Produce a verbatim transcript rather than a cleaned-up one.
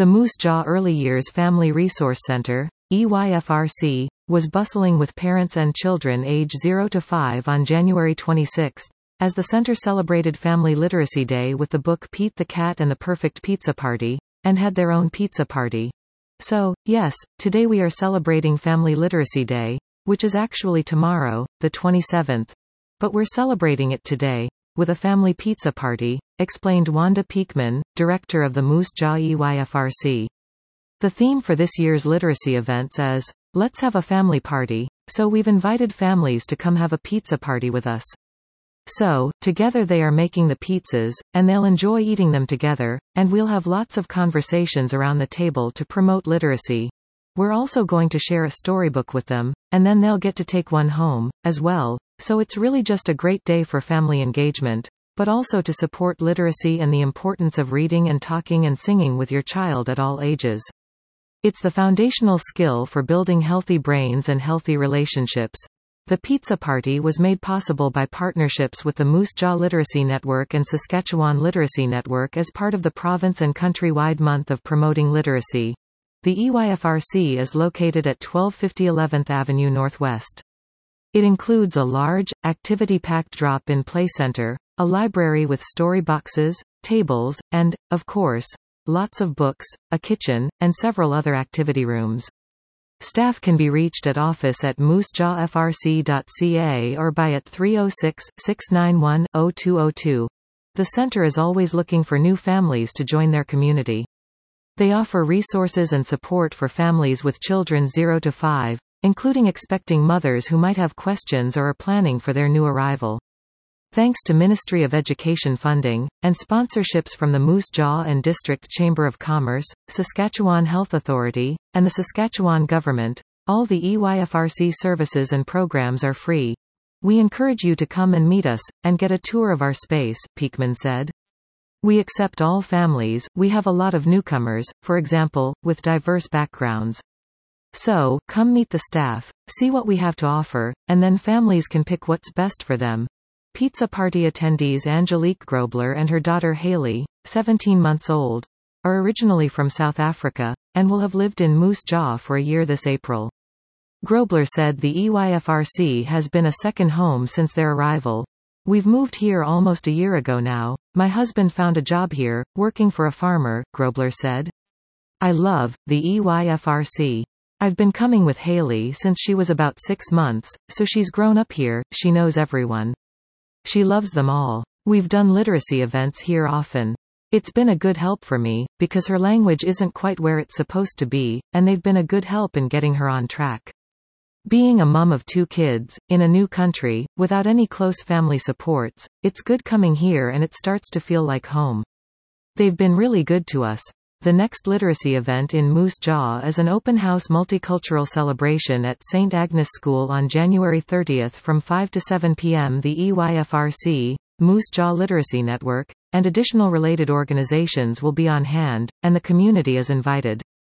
The Moose Jaw Early Years Family Resource Center, E Y F R C, was bustling with parents and children age zero to five on January twenty-sixth, as the center celebrated Family Literacy Day with the book Pete the Cat and the Perfect Pizza Party, and had their own pizza party. So, yes, today we are celebrating Family Literacy Day, which is actually tomorrow, the twenty-seventh. But we're celebrating it today, with a family pizza party, explained Wanda Peakman, director of the Moose Jaw E Y F R C. The theme for this year's literacy events is, "Let's have a family party," so we've invited families to come have a pizza party with us. So, together they are making the pizzas, and they'll enjoy eating them together, and we'll have lots of conversations around the table to promote literacy. We're also going to share a storybook with them, and then they'll get to take one home, as well, so it's really just a great day for family engagement, but also to support literacy and the importance of reading and talking and singing with your child at all ages. It's the foundational skill for building healthy brains and healthy relationships. The pizza party was made possible by partnerships with the Moose Jaw Literacy Network and Saskatchewan Literacy Network as part of the province and country-wide month of promoting literacy. The E Y F R C is located at twelve fifty eleventh Avenue Northwest. It includes a large, activity-packed drop-in play center, a library with story boxes, tables, and, of course, lots of books, a kitchen, and several other activity rooms. Staff can be reached at office at moose jaw f r c dot c a or by at three oh six, six nine one, oh two oh two. The center is always looking for new families to join their community. They offer resources and support for families with children zero to five, including expecting mothers who might have questions or are planning for their new arrival. Thanks to Ministry of Education funding, and sponsorships from the Moose Jaw and District Chamber of Commerce, Saskatchewan Health Authority, and the Saskatchewan Government, all the E Y F R C services and programs are free. We encourage you to come and meet us, and get a tour of our space, Peakman said. We accept all families, we have a lot of newcomers, for example, with diverse backgrounds. So, come meet the staff, see what we have to offer, and then families can pick what's best for them. Pizza party attendees Angelique Grobler and her daughter Haley, seventeen months old, are originally from South Africa, and will have lived in Moose Jaw for a year this April. Grobler said the E Y F R C has been a second home since their arrival. "We've moved here almost a year ago now. My husband found a job here, working for a farmer," Grobler said. "I love the E Y F R C. I've been coming with Haley since she was about six months, so she's grown up here, she knows everyone. She loves them all. We've done literacy events here often. It's been a good help for me, because her language isn't quite where it's supposed to be, and they've been a good help in getting her on track. Being a mum of two kids, in a new country, without any close family supports, it's good coming here and it starts to feel like home. They've been really good to us." The next literacy event in Moose Jaw is an open house multicultural celebration at Saint Agnes School on January thirtieth from five to seven p m The E Y F R C, Moose Jaw Literacy Network, and additional related organizations will be on hand, and the community is invited.